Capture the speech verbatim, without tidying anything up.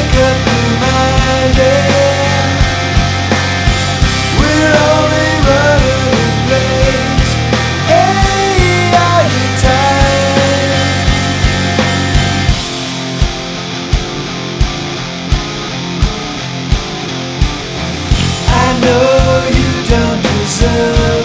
make up your mind, yeah. We're only running in place. Hey, are you tired? I know you don't deserve